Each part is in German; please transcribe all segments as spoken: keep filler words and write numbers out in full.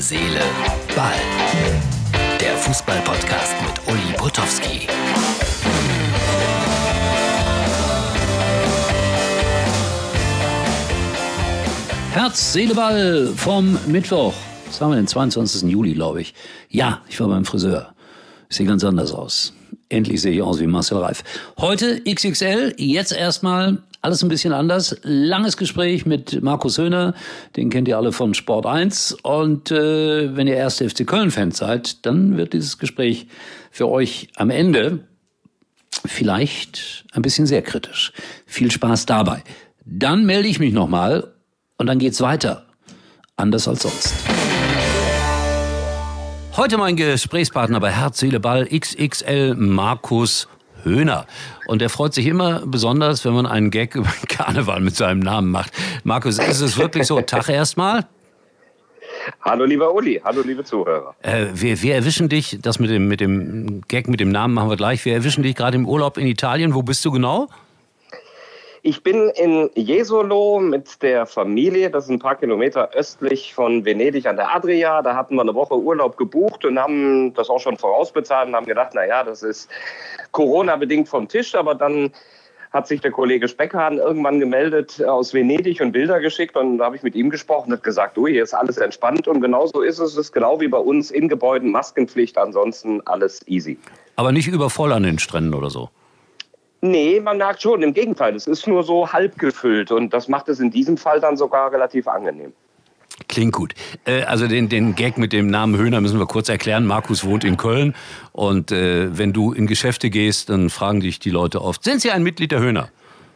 Seele, Ball. Der Fußball-Podcast mit Uli Potowski. Herz, Seele, Ball vom Mittwoch. Was haben wir den zweiundzwanzigsten Juli, glaube ich. Ja, ich war beim Friseur. Ich sehe ganz anders aus. Endlich sehe ich aus wie Marcel Reif. Heute X X L, jetzt erstmal alles ein bisschen anders. Langes Gespräch mit Markus Höhner, den kennt ihr alle von Sport eins. Und äh, wenn ihr erste F C Köln-Fans seid, dann wird dieses Gespräch für euch am Ende vielleicht ein bisschen sehr kritisch. Viel Spaß dabei. Dann melde ich mich nochmal und dann geht's weiter. Anders als sonst. Heute mein Gesprächspartner bei Herz, Seele, Ball X X L, Markus Höhner. Und er freut sich immer besonders, wenn man einen Gag über Karneval mit seinem Namen macht. Markus, ist es wirklich so? Tag erstmal. Hallo lieber Uli, hallo liebe Zuhörer. Äh, wir, wir erwischen dich, das mit dem, mit dem Gag mit dem Namen machen wir gleich, wir erwischen dich gerade im Urlaub in Italien. Wo bist du genau? Ich bin in Jesolo mit der Familie, das ist ein paar Kilometer östlich von Venedig an der Adria. Da hatten wir eine Woche Urlaub gebucht und haben das auch schon vorausbezahlt und haben gedacht, na ja, das ist Corona-bedingt vom Tisch. Aber dann hat sich der Kollege Speckhahn irgendwann gemeldet aus Venedig und Bilder geschickt. Und da habe ich mit ihm gesprochen und hat gesagt, du, hier ist alles entspannt. Und genauso ist es. Es ist genau wie bei uns in Gebäuden Maskenpflicht, ansonsten alles easy. Aber nicht übervoll an den Stränden oder so? Nee, man merkt schon, im Gegenteil, es ist nur so halb gefüllt und das macht es in diesem Fall dann sogar relativ angenehm. Klingt gut. Äh, also den, den Gag mit dem Namen Höhner müssen wir kurz erklären. Markus wohnt in Köln und äh, wenn du in Geschäfte gehst, dann fragen dich die Leute oft, sind Sie ein Mitglied der Höhner?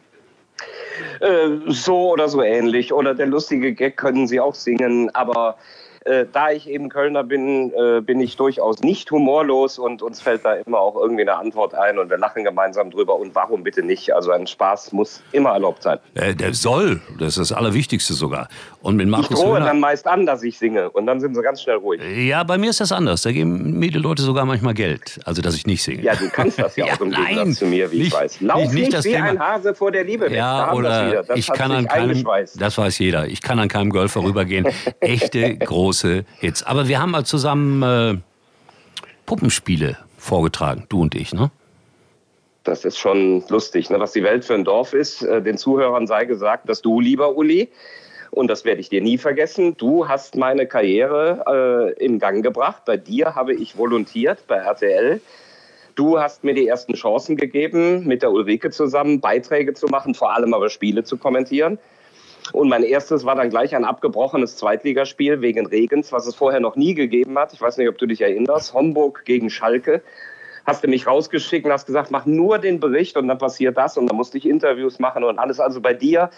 Äh, so oder so ähnlich. Oder der lustige Gag können Sie auch singen, aber Äh, da ich eben Kölner bin, äh, bin ich durchaus nicht humorlos und uns fällt da immer auch irgendwie eine Antwort ein und wir lachen gemeinsam drüber und warum bitte nicht? Also ein Spaß muss immer erlaubt sein. Äh, der soll, das ist das Allerwichtigste sogar. Und mit Markus ich drohe Höhner, dann meist an, dass ich singe und dann sind sie ganz schnell ruhig. Ja, bei mir ist das anders. Da geben mir die Leute sogar manchmal Geld, also dass ich nicht singe. Ja, du kannst das ja, ja auch im Gegensatz nein, zu mir, wie nicht, ich weiß. Lauf nicht, nicht, nicht wie Thema. Ein Hase vor der Liebe. Ja, oder das ich kann an keinem, das weiß jeder, ich kann an keinem Golf vorübergehen. Echte große Hits. Aber wir haben mal zusammen äh, Puppenspiele vorgetragen, du und ich, ne? Das ist schon lustig, ne? Was die Welt für ein Dorf ist. Äh, den Zuhörern sei gesagt, dass du, lieber Uli, und das werde ich dir nie vergessen, du hast meine Karriere äh, in Gang gebracht. Bei dir habe ich volontiert bei R T L. Du hast mir die ersten Chancen gegeben, mit der Ulrike zusammen Beiträge zu machen, vor allem aber Spiele zu kommentieren. Und mein erstes war dann gleich ein abgebrochenes Zweitligaspiel wegen Regens, was es vorher noch nie gegeben hat. Ich weiß nicht, ob du dich erinnerst. Homburg gegen Schalke. Hast du mich rausgeschickt und hast gesagt, mach nur den Bericht und dann passiert das. Und dann musste ich Interviews machen und alles. Also bei dir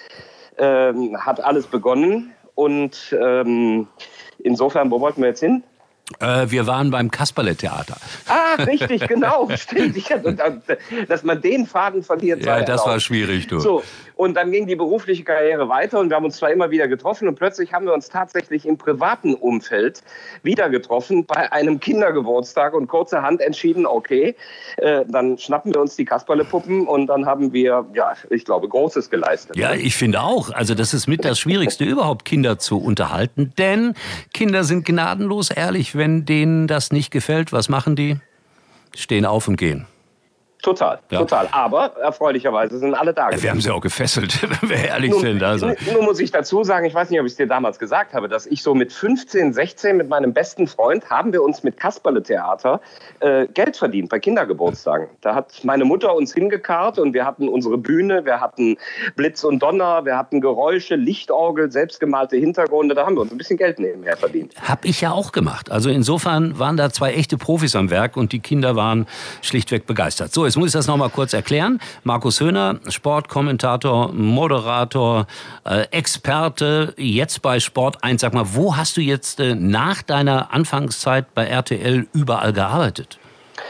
ähm, hat alles begonnen. Und ähm, insofern, wo wollten wir jetzt hin? Äh, wir waren beim Kasperle-Theater. Ah, richtig, genau. Stimmt. Ich, dass man den Faden verliert. Ja, das war schwierig, du. So, und dann ging die berufliche Karriere weiter und wir haben uns zwar immer wieder getroffen und plötzlich haben wir uns tatsächlich im privaten Umfeld wieder getroffen bei einem Kindergeburtstag und kurzerhand entschieden, okay, äh, dann schnappen wir uns die Kasperle-Puppen und dann haben wir, ja, ich glaube, Großes geleistet. Ja, ich finde auch. Also das ist mit das Schwierigste überhaupt, Kinder zu unterhalten, denn Kinder sind gnadenlos ehrlich. Wenn denen das nicht gefällt, was machen die? Stehen auf und gehen. Total, ja. total. Aber erfreulicherweise sind alle da. Ja, wir haben sie auch gefesselt, wenn wir ehrlich nun, sind. Also. Nun muss ich dazu sagen, ich weiß nicht, ob ich es dir damals gesagt habe, dass ich so mit fünfzehn, sechzehn mit meinem besten Freund haben wir uns mit Kasperle-Theater äh, Geld verdient bei Kindergeburtstagen. Da hat meine Mutter uns hingekarrt und wir hatten unsere Bühne, wir hatten Blitz und Donner, wir hatten Geräusche, Lichtorgel, selbstgemalte Hintergründe. Da haben wir uns ein bisschen Geld nebenher verdient. Hab ich ja auch gemacht. Also insofern waren da zwei echte Profis am Werk und die Kinder waren schlichtweg begeistert. So, jetzt muss ich das noch mal kurz erklären. Markus Höhner, Sportkommentator, Moderator, äh, Experte, jetzt bei Sport eins. Sag mal, wo hast du jetzt äh, nach deiner Anfangszeit bei R T L überall gearbeitet?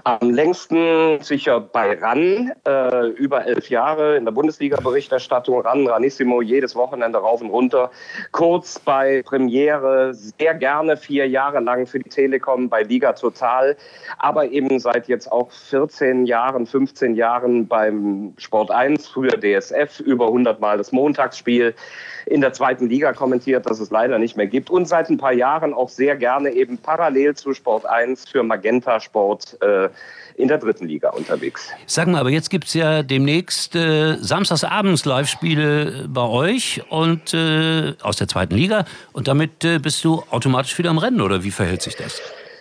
Am längsten sicher bei R A N, äh, über elf Jahre in der Bundesliga-Berichterstattung, R A N, Ranissimo, jedes Wochenende rauf und runter. Kurz bei Premiere, sehr gerne vier Jahre lang für die Telekom bei Liga Total, aber eben seit jetzt auch vierzehn Jahren, fünfzehn Jahren beim Sport eins, früher D S F, über hundert Mal das Montagsspiel in der zweiten Liga kommentiert, das es leider nicht mehr gibt. Und seit ein paar Jahren auch sehr gerne eben parallel zu Sport eins für Magenta Sport äh, in der dritten Liga unterwegs. Sag mal, aber jetzt gibt es ja demnächst äh, samstagsabends Live-Spiele bei euch und äh, aus der zweiten Liga. Und damit äh, bist du automatisch wieder am Rennen, oder wie verhält sich das?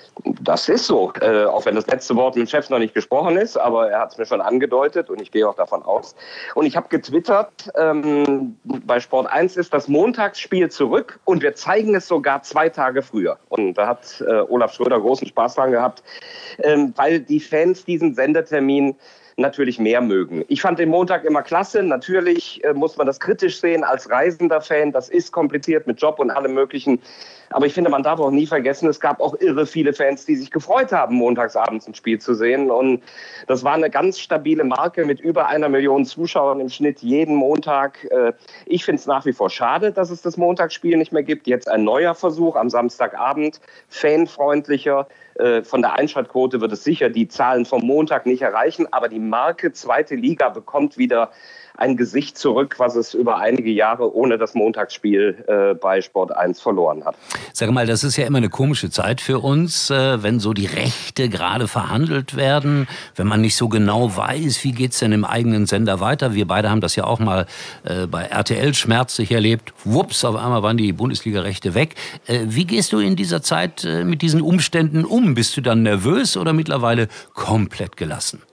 Das ist so, äh, auch wenn das letzte Wort mit dem Chef noch nicht gesprochen ist, aber er hat es mir schon angedeutet und ich gehe auch davon aus. Und ich habe getwittert, ähm, bei Sport eins ist das Montagsspiel zurück und wir zeigen es sogar zwei Tage früher. Und da hat äh, Olaf Schröder großen Spaß dran gehabt, ähm, weil die Fans diesen Sendetermin natürlich mehr mögen. Ich fand den Montag immer klasse. Natürlich äh, muss man das kritisch sehen als reisender Fan. Das ist kompliziert mit Job und allem Möglichen. Aber ich finde, man darf auch nie vergessen, es gab auch irre viele Fans, die sich gefreut haben, montagsabends ein Spiel zu sehen. Und das war eine ganz stabile Marke mit über einer Million Zuschauern im Schnitt jeden Montag. Ich finde es nach wie vor schade, dass es das Montagsspiel nicht mehr gibt. Jetzt ein neuer Versuch am Samstagabend, fanfreundlicher. Von der Einschaltquote wird es sicher die Zahlen vom Montag nicht erreichen. Aber die Marke zweite Liga bekommt wieder ein Gesicht zurück, was es über einige Jahre ohne das Montagsspiel äh, bei Sport eins verloren hat. Sag mal, das ist ja immer eine komische Zeit für uns, äh, wenn so die Rechte gerade verhandelt werden, wenn man nicht so genau weiß, wie geht's denn im eigenen Sender weiter. Wir beide haben das ja auch mal äh, bei R T L schmerzlich erlebt. Wups, auf einmal waren die Bundesliga-Rechte weg. Äh, wie gehst du in dieser Zeit äh, mit diesen Umständen um? Bist du dann nervös oder mittlerweile komplett gelassen?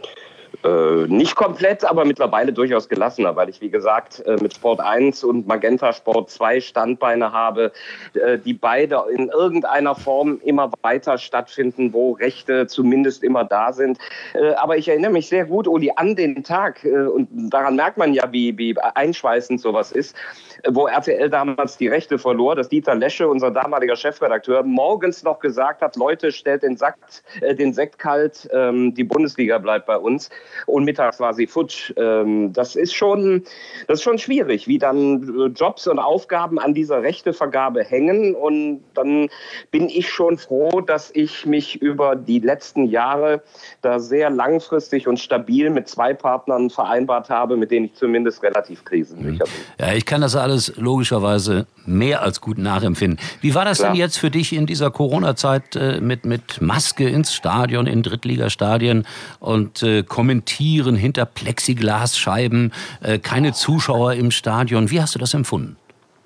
Äh, nicht komplett, aber mittlerweile durchaus gelassener, weil ich, wie gesagt, äh, mit Sport eins und Magenta Sport zwei Standbeine habe, äh, die beide in irgendeiner Form immer weiter stattfinden, wo Rechte zumindest immer da sind. Äh, aber ich erinnere mich sehr gut, Uli, an den Tag, äh, und daran merkt man ja, wie, wie einschweißend sowas ist, äh, wo R T L damals die Rechte verlor, dass Dieter Lesche, unser damaliger Chefredakteur, morgens noch gesagt hat, Leute, stellt den, Sakt, äh, den Sekt kalt, ähm, die Bundesliga bleibt bei uns. Und mittags war sie futsch. Das ist schon, das ist schon schwierig, wie dann Jobs und Aufgaben an dieser Rechtevergabe hängen. Und dann bin ich schon froh, dass ich mich über die letzten Jahre da sehr langfristig und stabil mit zwei Partnern vereinbart habe, mit denen ich zumindest relativ krisensicher bin. Ja, ich kann das alles logischerweise mehr als gut nachempfinden. Wie war das Klar. denn jetzt für dich in dieser Corona-Zeit äh, mit, mit Maske ins Stadion, in Drittligastadien und äh, kommentieren hinter Plexiglasscheiben, äh, keine Zuschauer im Stadion? Wie hast du das empfunden?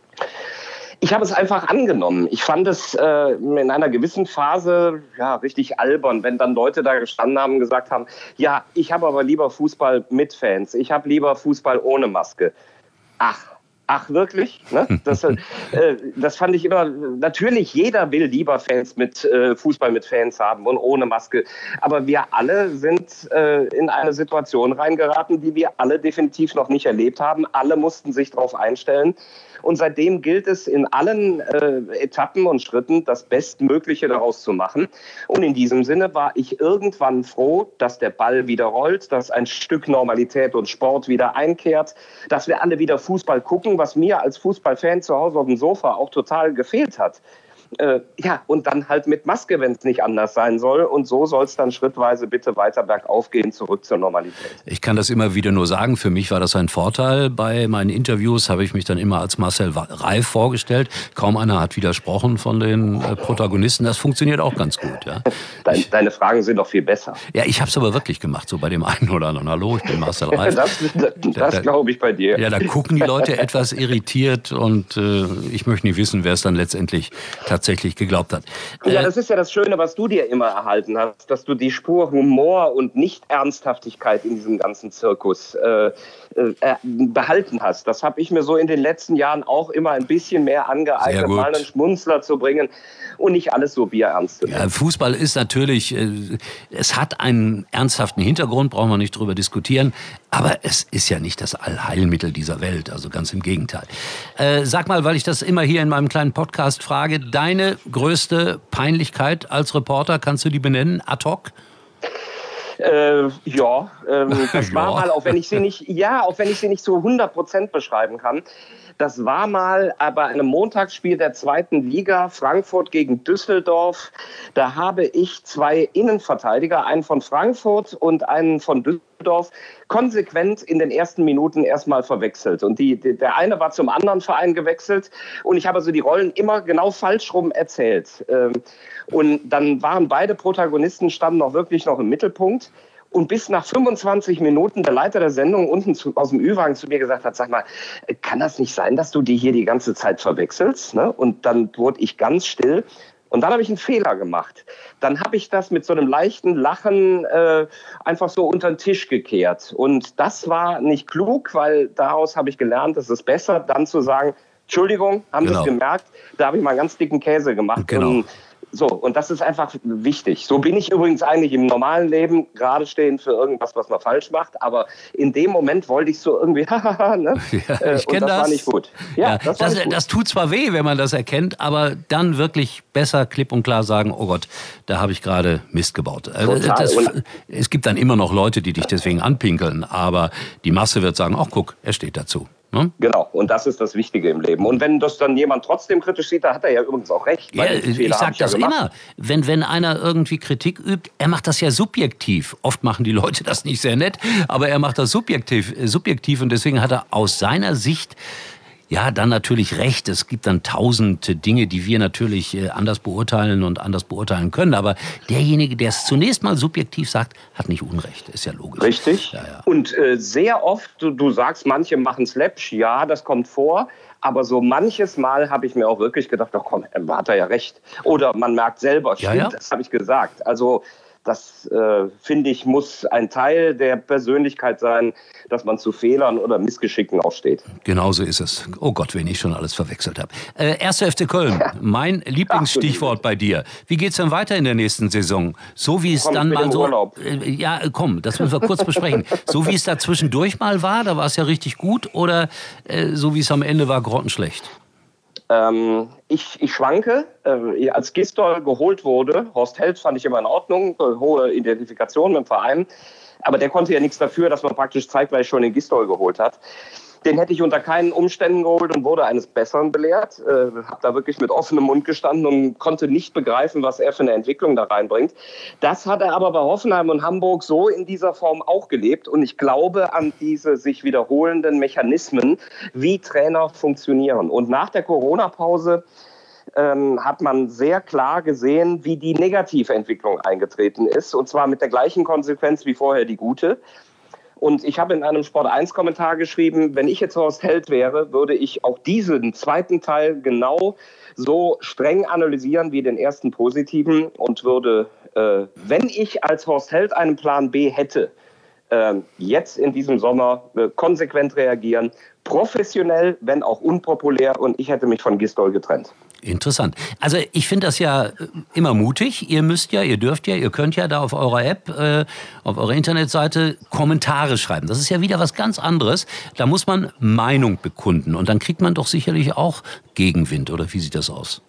Ich habe es einfach angenommen. Ich fand es äh, in einer gewissen Phase ja richtig albern, wenn dann Leute da gestanden haben und gesagt haben, ja, ich habe aber lieber Fußball mit Fans, ich habe lieber Fußball ohne Maske. Ach, Ach, wirklich? Ne? Das, äh, das fand ich immer, natürlich, jeder will lieber Fans mit äh, Fußball mit Fans haben und ohne Maske. Aber wir alle sind äh, in eine Situation reingeraten, die wir alle definitiv noch nicht erlebt haben. Alle mussten sich darauf einstellen. Und seitdem gilt es in allen äh, Etappen und Schritten, das Bestmögliche daraus zu machen. Und in diesem Sinne war ich irgendwann froh, dass der Ball wieder rollt, dass ein Stück Normalität und Sport wieder einkehrt, dass wir alle wieder Fußball gucken, was mir als Fußballfan zu Hause auf dem Sofa auch total gefehlt hat. Äh, ja, und dann halt mit Maske, wenn es nicht anders sein soll. Und so soll es dann schrittweise bitte weiter bergauf gehen, zurück zur Normalität. Ich kann das immer wieder nur sagen, für mich war das ein Vorteil. Bei meinen Interviews habe ich mich dann immer als Marcel Reif vorgestellt. Kaum einer hat widersprochen von den äh, Protagonisten. Das funktioniert auch ganz gut. Ja. Deine, ich, deine Fragen sind doch viel besser. Ja, ich habe es aber wirklich gemacht, so bei dem einen oder anderen. Hallo, ich bin Marcel Reif. das das, das glaube ich bei dir. Ja, da gucken die Leute etwas irritiert und äh, ich möchte nicht wissen, wer es dann letztendlich tatsächlich tatsächlich geglaubt hat. Ja, das ist ja das Schöne, was du dir immer erhalten hast, dass du die Spur Humor und Nicht-Ernsthaftigkeit in diesem ganzen Zirkus äh, äh, behalten hast. Das habe ich mir so in den letzten Jahren auch immer ein bisschen mehr angeeignet, mal einen Schmunzler zu bringen und nicht alles so bierernst zu nehmen. Ja, Fußball ist natürlich, äh, es hat einen ernsthaften Hintergrund, brauchen wir nicht drüber diskutieren, aber es ist ja nicht das Allheilmittel dieser Welt, also ganz im Gegenteil. Äh, sag mal, weil ich das immer hier in meinem kleinen Podcast frage, deine größte Peinlichkeit als Reporter, kannst du die benennen, ad hoc? Äh, ja, ähm, das Ja. war mal, auch wenn ich sie nicht, ja, auch wenn ich sie nicht zu hundert Prozent beschreiben kann. Das war mal bei einem Montagsspiel der zweiten Liga, Frankfurt gegen Düsseldorf. Da habe ich zwei Innenverteidiger, einen von Frankfurt und einen von Düsseldorf, konsequent in den ersten Minuten erstmal verwechselt. Und die, die, der eine war zum anderen Verein gewechselt und ich habe also die Rollen immer genau falsch rum erzählt. Ähm, und dann waren beide Protagonisten, standen auch wirklich noch im Mittelpunkt. Und bis nach fünfundzwanzig Minuten der Leiter der Sendung unten zu, aus dem Ü-Wagen zu mir gesagt hat, sag mal, kann das nicht sein, dass du die hier die ganze Zeit verwechselst? Ne? Und dann wurde ich ganz still. Und dann habe ich einen Fehler gemacht. Dann habe ich das mit so einem leichten Lachen äh, einfach so unter den Tisch gekehrt. Und das war nicht klug, weil daraus habe ich gelernt, es ist besser, dann zu sagen, Entschuldigung, haben Sie Genau. es gemerkt? Da habe ich mal einen ganz dicken Käse gemacht. Genau. Und so, und das ist einfach wichtig. So bin ich übrigens eigentlich im normalen Leben, gerade stehen für irgendwas, was man falsch macht. Aber in dem Moment wollte ich so irgendwie, hahaha, ne? Ja, ich und kenne das, das. war nicht gut. Ja, Ja, das war das, nicht gut. das tut zwar weh, wenn man das erkennt, aber dann wirklich besser klipp und klar sagen, oh Gott, da habe ich gerade Mist gebaut. Also Total. das, Und- es gibt dann immer noch Leute, die dich deswegen anpinkeln, aber die Masse wird sagen, ach guck, er steht dazu. Ne? Genau, und das ist das Wichtige im Leben. Und wenn das dann jemand trotzdem kritisch sieht, da hat er ja übrigens auch recht. Ja, weil den Fehler ich hab sage ja das gemacht. immer. Wenn, wenn einer irgendwie Kritik übt, er macht das ja subjektiv. Oft machen die Leute das nicht sehr nett, aber er macht das subjektiv, äh, subjektiv und deswegen hat er aus seiner Sicht ja dann natürlich recht. Es gibt dann tausend Dinge, die wir natürlich äh, anders beurteilen und anders beurteilen können. Aber derjenige, der es zunächst mal subjektiv sagt, hat nicht Unrecht. Ist ja logisch. Richtig. Ja, ja. Und äh, sehr oft, du, du sagst, manche machen es läppsch, ja, das kommt vor. Aber so manches Mal habe ich mir auch wirklich gedacht, ach komm, hat er ja recht. Oder man merkt selber, Ja, stimmt, ja. das habe ich gesagt. Also das, äh, finde ich, muss ein Teil der Persönlichkeit sein, dass man zu Fehlern oder Missgeschicken auch steht. Genauso ist es. Oh Gott, wen ich schon alles verwechselt habe. Äh, erster F C Köln, mein Lieblingsstichwort bei dir. Wie geht's denn weiter in der nächsten Saison? So wie es Komm, dann ich bin mal im so... Urlaub. Äh, ja, komm, das müssen wir kurz besprechen. So wie es da zwischendurch mal war, da war es ja richtig gut, oder äh, so wie es am Ende war, grottenschlecht? Ähm, ich, ich schwanke. Äh, als Gistol geholt wurde, Horst Held fand ich immer in Ordnung, äh, hohe Identifikation mit dem Verein. Aber der konnte ja nichts dafür, dass man praktisch zeitgleich schon den Gistol geholt hat. Den hätte ich unter keinen Umständen geholt und wurde eines Besseren belehrt. Äh, habe da wirklich mit offenem Mund gestanden und konnte nicht begreifen, was er für eine Entwicklung da reinbringt. Das hat er aber bei Hoffenheim und Hamburg so in dieser Form auch gelebt. Und ich glaube an diese sich wiederholenden Mechanismen, wie Trainer funktionieren. Und nach der Corona-Pause ähm, hat man sehr klar gesehen, wie die negative Entwicklung eingetreten ist. Und zwar mit der gleichen Konsequenz wie vorher die gute. Und ich habe in einem Sport eins Kommentar geschrieben, wenn ich jetzt Horst Held wäre, würde ich auch diesen zweiten Teil genau so streng analysieren wie den ersten positiven und würde, äh, wenn ich als Horst Held einen Plan B hätte, äh, jetzt in diesem Sommer äh, konsequent reagieren, professionell, wenn auch unpopulär, und ich hätte mich von Gistol getrennt. Interessant. Also ich finde das ja immer mutig. Ihr müsst ja, ihr dürft ja, ihr könnt ja da auf eurer App, äh, auf eurer Internetseite Kommentare schreiben. Das ist ja wieder was ganz anderes. Da muss man Meinung bekunden und dann kriegt man doch sicherlich auch Gegenwind. Oder wie sieht das aus?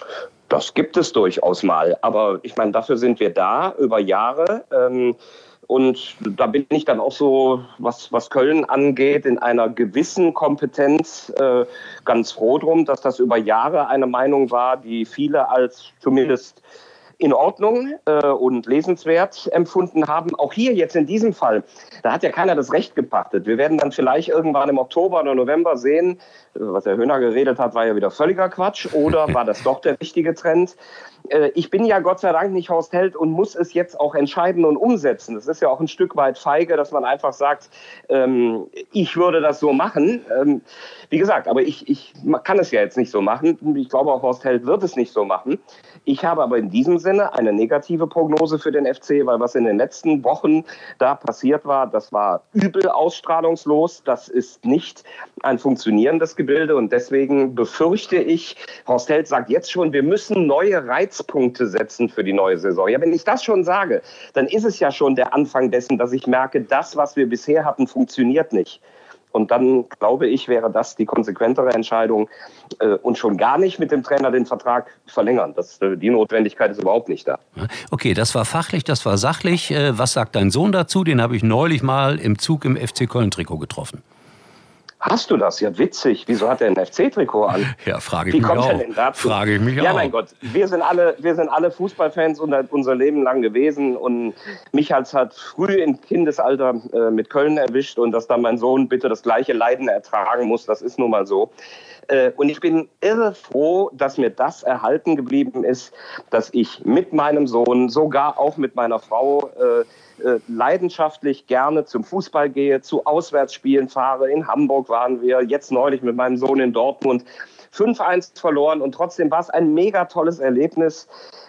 Das gibt es durchaus mal. Aber ich meine, dafür sind wir da über Jahre. Ähm, Und da bin ich dann auch so, was, was Köln angeht, in einer gewissen Kompetenz äh, ganz froh drum, dass das über Jahre eine Meinung war, die viele als zumindest in Ordnung äh, und lesenswert empfunden haben. Auch hier jetzt in diesem Fall, da hat ja keiner das Recht gepachtet. Wir werden dann vielleicht irgendwann im Oktober oder November sehen, was Herr Höhner geredet hat, war ja wieder völliger Quatsch, oder war das doch der richtige Trend? Äh, ich bin ja Gott sei Dank nicht Horst Held und muss es jetzt auch entscheiden und umsetzen. Das ist ja auch ein Stück weit feige, dass man einfach sagt, ähm, ich würde das so machen. Ähm, wie gesagt, aber ich, ich kann es ja jetzt nicht so machen. Ich glaube, auch Horst Held wird es nicht so machen. Ich habe aber in diesem Sinne eine negative Prognose für den F C, weil was in den letzten Wochen da passiert war, das war übel ausstrahlungslos. Das ist nicht ein funktionierendes Gebilde und deswegen befürchte ich, Horst Held sagt jetzt schon, wir müssen neue Reizpunkte setzen für die neue Saison. Ja, wenn ich das schon sage, dann ist es ja schon der Anfang dessen, dass ich merke, das, was wir bisher hatten, funktioniert nicht. Und dann, glaube ich, wäre das die konsequentere Entscheidung äh, und schon gar nicht mit dem Trainer den Vertrag verlängern. Das, äh, die Notwendigkeit ist überhaupt nicht da. Okay, das war fachlich, das war sachlich. Äh, was sagt dein Sohn dazu? Den habe ich neulich mal im Zug im F C Köln-Trikot getroffen. Hast du das? Ja, witzig. Wieso hat er ein F C-Trikot an? Ja, frage ich Wie mich kommt auch. er denn dazu? Frage ich mich ja, auch. mein Gott. Wir sind alle, wir sind alle Fußballfans unser, unser Leben lang gewesen. Und mich hat's halt früh im Kindesalter äh, mit Köln erwischt. Und dass dann mein Sohn bitte das gleiche Leiden ertragen muss, das ist nun mal so. Äh, und ich bin irre froh, dass mir das erhalten geblieben ist, dass ich mit meinem Sohn, sogar auch mit meiner Frau, äh, leidenschaftlich gerne zum Fußball gehe, zu Auswärtsspielen fahre. In Hamburg waren wir, jetzt neulich mit meinem Sohn in Dortmund. fünf eins verloren und trotzdem war es ein mega tolles Erlebnis.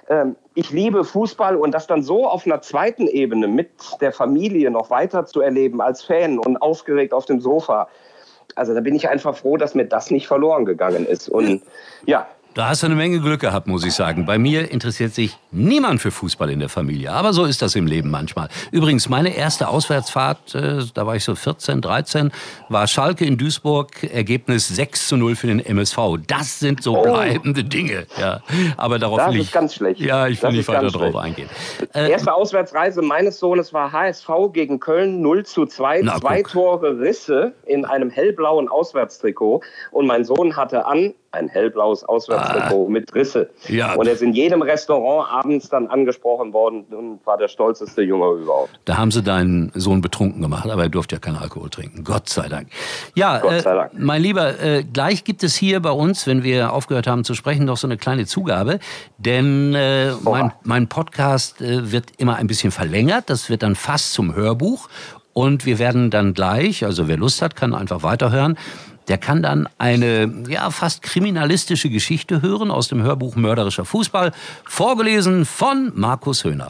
Ich liebe Fußball und das dann so auf einer zweiten Ebene mit der Familie noch weiter zu erleben als Fan und aufgeregt auf dem Sofa. Also da bin ich einfach froh, dass mir das nicht verloren gegangen ist. Und ja. Da hast du eine Menge Glück gehabt, muss ich sagen. Bei mir interessiert sich niemand für Fußball in der Familie. Aber so ist das im Leben manchmal. Übrigens, meine erste Auswärtsfahrt, äh, da war ich so vierzehn, dreizehn, war Schalke in Duisburg, Ergebnis sechs zu null für den M S V. Das sind so bleibende oh. Dinge. Ja. Aber darauf das will ist ich, ganz schlecht. Ja, ich will das nicht weiter drauf eingehen. Äh, Erste Auswärtsreise meines Sohnes war H S V gegen Köln null zu zwei. Na, Zwei guck. Tore Risse in einem hellblauen Auswärtstrikot. Und mein Sohn hatte an ein hellblaues Auswärtstrikot ah. mit Risse. Ja. Und er ist in jedem Restaurant abends dann angesprochen worden und war der stolzeste Junge überhaupt. Da haben sie deinen Sohn betrunken gemacht, aber er durfte ja keinen Alkohol trinken. Gott sei Dank. Ja, Gott sei Dank. Äh, mein Lieber, äh, gleich gibt es hier bei uns, wenn wir aufgehört haben zu sprechen, noch so eine kleine Zugabe. Denn äh, mein, mein Podcast äh, wird immer ein bisschen verlängert. Das wird dann fast zum Hörbuch. Und wir werden dann gleich, also wer Lust hat, kann einfach weiterhören. Der kann dann eine ja fast kriminalistische Geschichte hören aus dem Hörbuch Mörderischer Fußball, vorgelesen von Markus Höhner.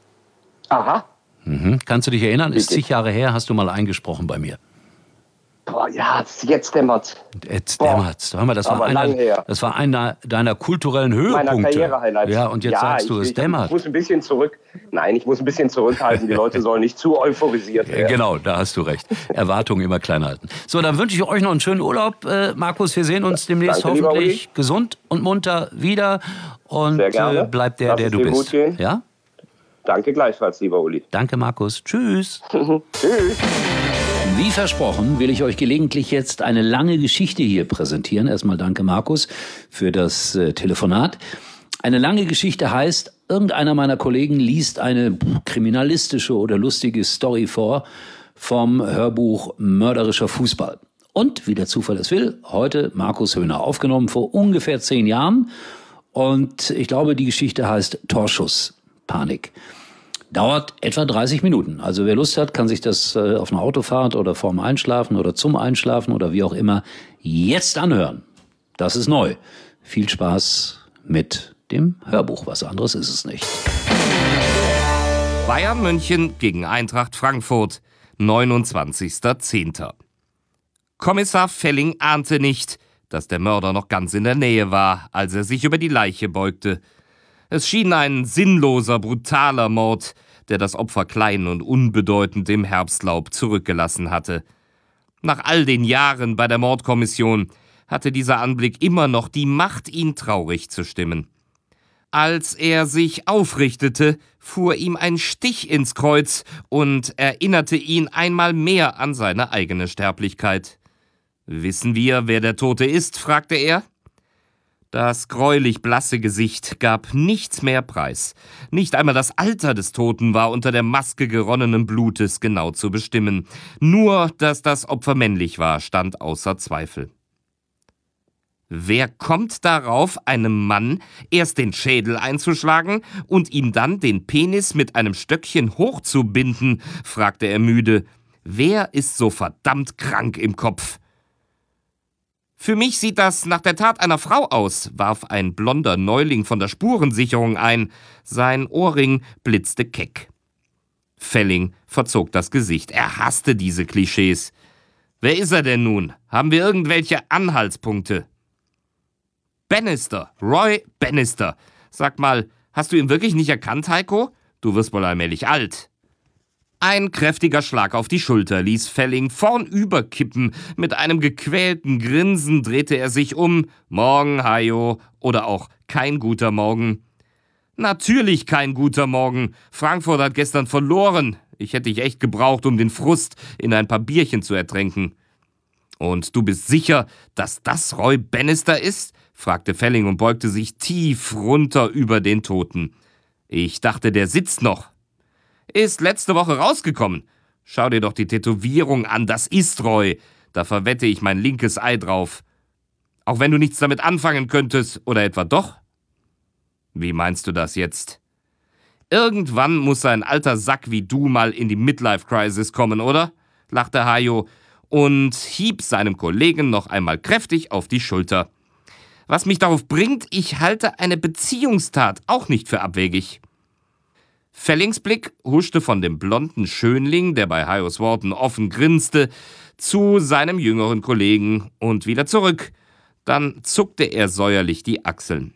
Aha. Mhm. Kannst du dich erinnern? Ist zig Jahre her, hast du mal eingesprochen bei mir. Boah, ja, jetzt dämmert's. Jetzt dämmert's. Hör mal, das, war einer, das war einer deiner kulturellen Höhepunkte. Meiner Karriere-Highlights. Ja, und jetzt ja, sagst du, ich, es ich, dämmert. Ich muss ein bisschen zurück. Nein, ich muss ein bisschen zurückhalten. Die Leute sollen nicht zu euphorisiert werden. Genau, da hast du recht. Erwartungen immer klein halten. So, dann wünsche ich euch noch einen schönen Urlaub, äh, Markus. Wir sehen uns demnächst Danke, hoffentlich gesund und munter wieder. Und äh, bleib der, Lass der es du dir bist. Gut gehen. Ja? Danke gleichfalls, lieber Uli. Danke, Markus. Tschüss. Tschüss. Wie versprochen will ich euch gelegentlich jetzt eine lange Geschichte hier präsentieren. Erstmal danke, Markus, für das äh, Telefonat. Eine lange Geschichte heißt, irgendeiner meiner Kollegen liest eine kriminalistische oder lustige Story vor vom Hörbuch Mörderischer Fußball. Und, wie der Zufall es will, heute Markus Höhner, aufgenommen vor ungefähr zehn Jahren. Und ich glaube, die Geschichte heißt Torschusspanik. Dauert etwa dreißig Minuten. Also wer Lust hat, kann sich das äh, auf einer Autofahrt oder vorm Einschlafen oder zum Einschlafen oder wie auch immer jetzt anhören. Das ist neu. Viel Spaß mit dem Hörbuch. Was anderes ist es nicht. Bayern München gegen Eintracht Frankfurt, neunundzwanzigster zehnter Kommissar Felling ahnte nicht, dass der Mörder noch ganz in der Nähe war, als er sich über die Leiche beugte. Es schien ein sinnloser, brutaler Mord, der das Opfer klein und unbedeutend im Herbstlaub zurückgelassen hatte. Nach all den Jahren bei der Mordkommission hatte dieser Anblick immer noch die Macht, ihn traurig zu stimmen. Als er sich aufrichtete, fuhr ihm ein Stich ins Kreuz und erinnerte ihn einmal mehr an seine eigene Sterblichkeit. »Wissen wir, wer der Tote ist?« fragte er. Das gräulich blasse Gesicht gab nichts mehr preis. Nicht einmal das Alter des Toten war unter der Maske geronnenen Blutes genau zu bestimmen. Nur, dass das Opfer männlich war, stand außer Zweifel. Wer kommt darauf, einem Mann erst den Schädel einzuschlagen und ihm dann den Penis mit einem Stöckchen hochzubinden, fragte er müde. Wer ist so verdammt krank im Kopf? Für mich sieht das nach der Tat einer Frau aus, warf ein blonder Neuling von der Spurensicherung ein. Sein Ohrring blitzte keck. Felling verzog das Gesicht. Er hasste diese Klischees. Wer ist er denn nun? Haben wir irgendwelche Anhaltspunkte? Bannister, Roy Bannister. Sag mal, hast du ihn wirklich nicht erkannt, Heiko? Du wirst wohl allmählich alt. Ein kräftiger Schlag auf die Schulter ließ Felling vornüber kippen. Mit einem gequälten Grinsen drehte er sich um. Morgen, Hajo, oder auch kein guter Morgen. Natürlich kein guter Morgen. Frankfurt hat gestern verloren. Ich hätte dich echt gebraucht, um den Frust in ein paar Bierchen zu ertränken. Und du bist sicher, dass das Roy Bannister ist? Fragte Felling und beugte sich tief runter über den Toten. Ich dachte, der sitzt noch. Ist letzte Woche rausgekommen. Schau dir doch die Tätowierung an, das ist Roy. Da verwette ich mein linkes Ei drauf. Auch wenn du nichts damit anfangen könntest, oder etwa doch? Wie meinst du das jetzt? Irgendwann muss ein alter Sack wie du mal in die Midlife-Crisis kommen, oder? Lachte Hajo und hieb seinem Kollegen noch einmal kräftig auf die Schulter. Was mich darauf bringt, ich halte eine Beziehungstat auch nicht für abwegig. Fellings Blick huschte von dem blonden Schönling, der bei Hajos Worten offen grinste, zu seinem jüngeren Kollegen und wieder zurück. Dann zuckte er säuerlich die Achseln.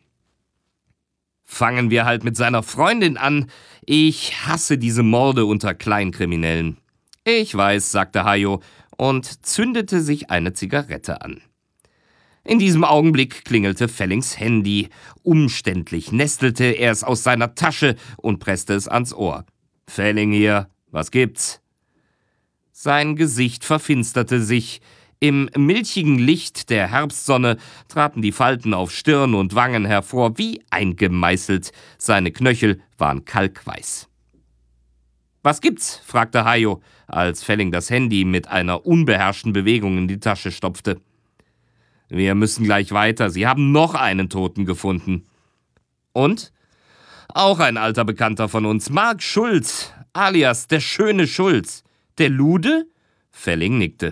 Fangen wir halt mit seiner Freundin an. Ich hasse diese Morde unter Kleinkriminellen. Ich weiß, sagte Hajo und zündete sich eine Zigarette an. In diesem Augenblick klingelte Fellings Handy. Umständlich nestelte er es aus seiner Tasche und presste es ans Ohr. »Felling hier, was gibt's?« Sein Gesicht verfinsterte sich. Im milchigen Licht der Herbstsonne traten die Falten auf Stirn und Wangen hervor, wie eingemeißelt. Seine Knöchel waren kalkweiß. »Was gibt's?« fragte Hajo, als Felling das Handy mit einer unbeherrschten Bewegung in die Tasche stopfte. »Wir müssen gleich weiter. Sie haben noch einen Toten gefunden.« »Und?« »Auch ein alter Bekannter von uns, Mark Schulz, alias der schöne Schulz. Der Lude?« Felling nickte.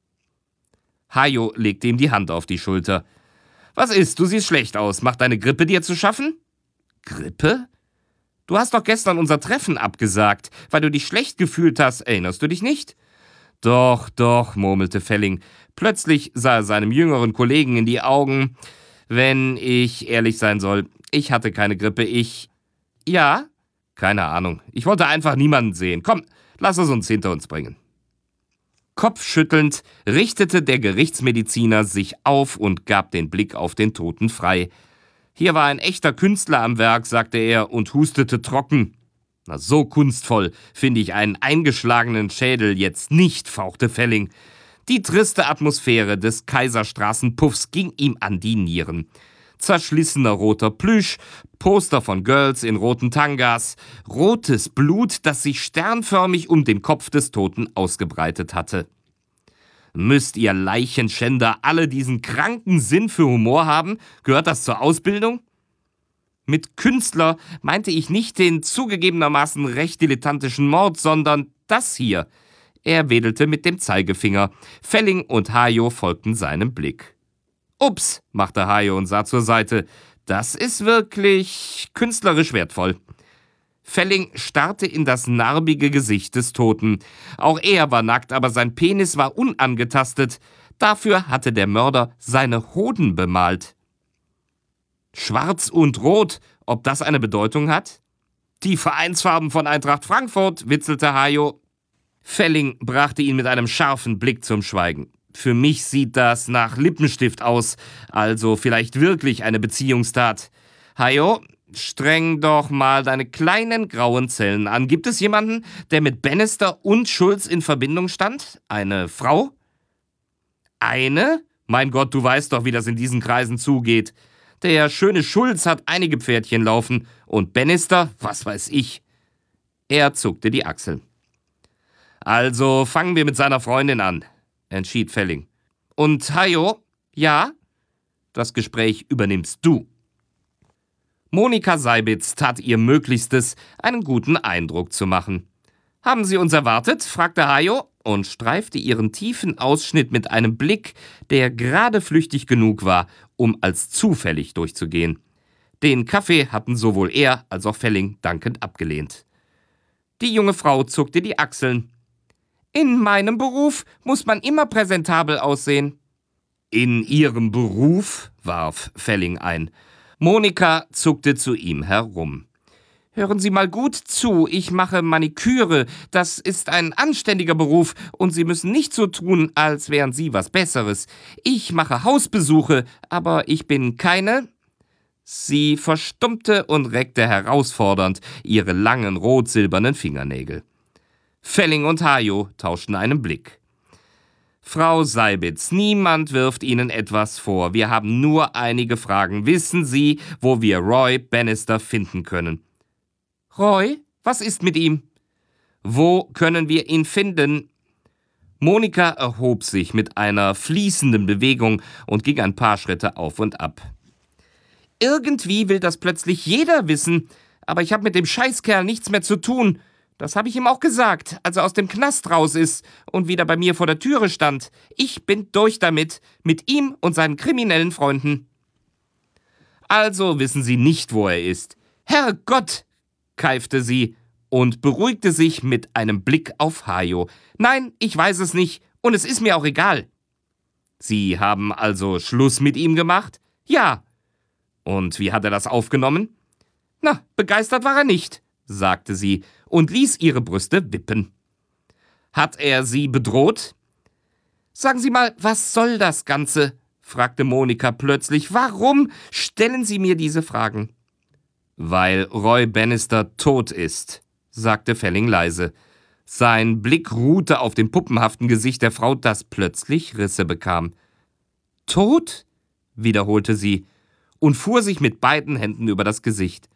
Hajo legte ihm die Hand auf die Schulter. »Was ist? Du siehst schlecht aus. Macht deine Grippe dir zu schaffen?« »Grippe? Du hast doch gestern unser Treffen abgesagt, weil du dich schlecht gefühlt hast. Erinnerst du dich nicht?« »Doch, doch«, murmelte Felling. Plötzlich sah er seinem jüngeren Kollegen in die Augen. »Wenn ich ehrlich sein soll, ich hatte keine Grippe, ich...« »Ja?« »Keine Ahnung. Ich wollte einfach niemanden sehen. Komm, lass es uns hinter uns bringen.« Kopfschüttelnd richtete der Gerichtsmediziner sich auf und gab den Blick auf den Toten frei. »Hier war ein echter Künstler am Werk«, sagte er und hustete trocken. »Na, so kunstvoll finde ich einen eingeschlagenen Schädel jetzt nicht«, fauchte Felling. Die triste Atmosphäre des Kaiserstraßenpuffs ging ihm an die Nieren. Zerschlissener roter Plüsch, Poster von Girls in roten Tangas, rotes Blut, das sich sternförmig um den Kopf des Toten ausgebreitet hatte. Müsst ihr Leichenschänder alle diesen kranken Sinn für Humor haben? Gehört das zur Ausbildung? Mit Künstler meinte ich nicht den zugegebenermaßen recht dilettantischen Mord, sondern das hier. Er wedelte mit dem Zeigefinger. Felling und Hajo folgten seinem Blick. »Ups«, machte Hajo und sah zur Seite. »Das ist wirklich künstlerisch wertvoll.« Felling starrte in das narbige Gesicht des Toten. Auch er war nackt, aber sein Penis war unangetastet. Dafür hatte der Mörder seine Hoden bemalt. Schwarz und Rot, ob das eine Bedeutung hat? »Die Vereinsfarben von Eintracht Frankfurt«, witzelte Hajo. Felling brachte ihn mit einem scharfen Blick zum Schweigen. »Für mich sieht das nach Lippenstift aus, also vielleicht wirklich eine Beziehungstat. Hajo, streng doch mal deine kleinen grauen Zellen an. Gibt es jemanden, der mit Bannister und Schulz in Verbindung stand? Eine Frau?« »Eine? Mein Gott, du weißt doch, wie das in diesen Kreisen zugeht. Der schöne Schulz hat einige Pferdchen laufen und Bannister, was weiß ich.« Er zuckte die Achseln. »Also fangen wir mit seiner Freundin an«, entschied Felling. »Und Hajo, ja? Das Gespräch übernimmst du.« Monika Seibitz tat ihr Möglichstes, einen guten Eindruck zu machen. »Haben Sie uns erwartet?« fragte Hajo und streifte ihren tiefen Ausschnitt mit einem Blick, der gerade flüchtig genug war, um als zufällig durchzugehen. Den Kaffee hatten sowohl er als auch Felling dankend abgelehnt. Die junge Frau zuckte die Achseln. »In meinem Beruf muss man immer präsentabel aussehen.« »In Ihrem Beruf?«, warf Felling ein. Monika zuckte zu ihm herum. Hören Sie mal gut zu, ich mache Maniküre. Das ist ein anständiger Beruf und Sie müssen nicht so tun, als wären Sie was Besseres. Ich mache Hausbesuche, aber ich bin keine... Sie verstummte und reckte herausfordernd ihre langen rot-silbernen Fingernägel. Felling und Hajo tauschten einen Blick. Frau Seibitz, niemand wirft Ihnen etwas vor. Wir haben nur einige Fragen. Wissen Sie, wo wir Roy Bannister finden können? Roy? Was ist mit ihm? Wo können wir ihn finden? Monika erhob sich mit einer fließenden Bewegung und ging ein paar Schritte auf und ab. Irgendwie will das plötzlich jeder wissen, aber ich habe mit dem Scheißkerl nichts mehr zu tun. Das habe ich ihm auch gesagt, als er aus dem Knast raus ist und wieder bei mir vor der Türe stand. Ich bin durch damit, mit ihm und seinen kriminellen Freunden. Also wissen Sie nicht, wo er ist. Herrgott, keifte sie und beruhigte sich mit einem Blick auf Hajo. Nein, ich weiß es nicht und es ist mir auch egal. Sie haben also Schluss mit ihm gemacht? Ja. Und wie hat er das aufgenommen? Na, begeistert war er nicht, sagte sie und ließ ihre Brüste wippen. Hat er Sie bedroht? Sagen Sie mal, was soll das Ganze? Fragte Monika plötzlich. Warum stellen Sie mir diese Fragen? Weil Roy Bannister tot ist, sagte Felling leise. Sein Blick ruhte auf dem puppenhaften Gesicht der Frau, das plötzlich Risse bekam. Tot? Wiederholte sie und fuhr sich mit beiden Händen über das Gesicht.